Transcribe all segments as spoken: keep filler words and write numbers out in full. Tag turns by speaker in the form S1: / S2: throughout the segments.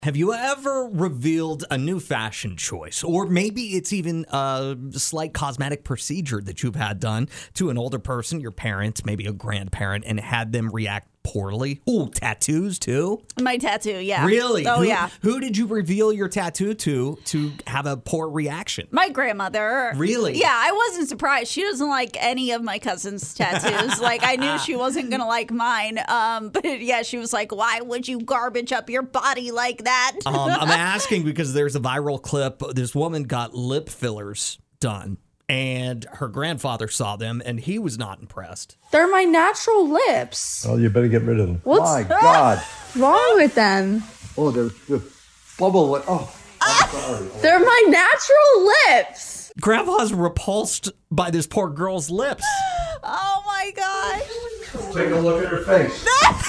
S1: Have you ever revealed a new fashion choice, or maybe it's even a slight cosmetic procedure that you've had done to an older person, your parents, maybe a grandparent, and had them react poorly? Ooh, tattoos too?
S2: My tattoo, yeah.
S1: Really?
S2: Oh,
S1: who,
S2: yeah.
S1: Who did you reveal your tattoo to to have a poor reaction?
S2: My grandmother.
S1: Really?
S2: Yeah, I wasn't surprised. She doesn't like any of my cousin's tattoos. Like, I knew she wasn't going to like mine. Um, but yeah, she was like, why would you garbage up your body like that?
S1: um, I'm asking because there's a viral clip. This woman got lip fillers done, and her grandfather saw them, and he was not impressed.
S3: They're my natural lips.
S4: Oh, you better get rid of them.
S3: What's
S4: My God.
S3: wrong with them?
S4: Oh, they're, they're bubble. Li- oh, I'm sorry.
S3: They're my natural lips.
S1: Grandpa's repulsed by this poor girl's lips.
S2: Oh, my gosh.
S4: Take a look at her face.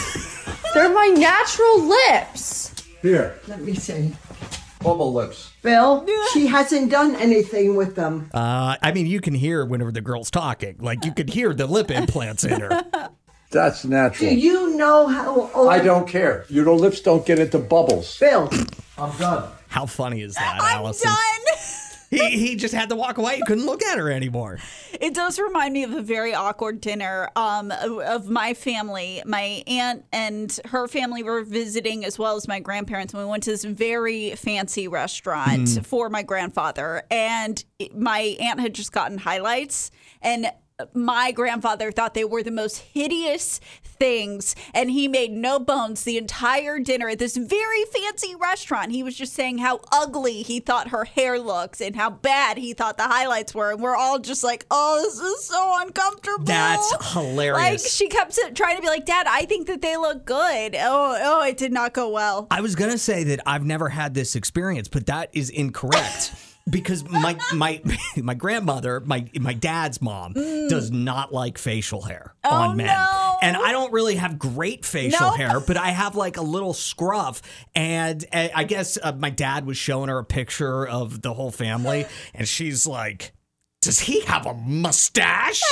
S3: They're my natural lips.
S4: Here,
S5: Let me see.
S4: bubble lips.
S5: Bill, she hasn't done anything with them.
S1: Uh, I mean, you can hear whenever the girl's talking. Like, you could hear the lip implants in her.
S4: That's
S5: Do
S4: natural.
S5: you know how old...
S4: I don't care. Your lips don't get into bubbles.
S5: Bill,
S4: I'm done.
S1: How funny is that,
S2: I'm
S1: Allison?
S2: done.
S1: He, he just had to walk away. He couldn't look at her anymore.
S2: It does remind me of a very awkward dinner um, of, of my family. My aunt and her family were visiting, as well as my grandparents. And we went to this very fancy restaurant
S1: Mm.
S2: for my grandfather. And it- my aunt had just gotten highlights. And my grandfather thought they were the most hideous things, and he made no bones the entire dinner at this very fancy restaurant. He was just saying how ugly he thought her hair looks and how bad he thought the highlights were, and we're all just like, oh, this is so uncomfortable.
S1: That's hilarious.
S2: Like, she kept trying to be like, Dad, I think that they look good. Oh, oh, it did not go well.
S1: I was going to say that I've never had this experience, but that is incorrect. Because my my my grandmother, my my dad's mom, does not like facial hair on men.
S2: no.
S1: And I don't really have great facial
S2: Nope.
S1: hair, but I have like a little scruff. And uh, I guess uh, my dad was showing her a picture of the whole family, and she's like, does he have a mustache?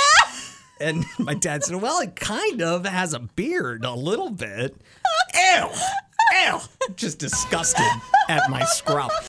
S1: And my dad said, well, it kind of has a beard a little bit. Ew, ew. Just disgusted at my scruff.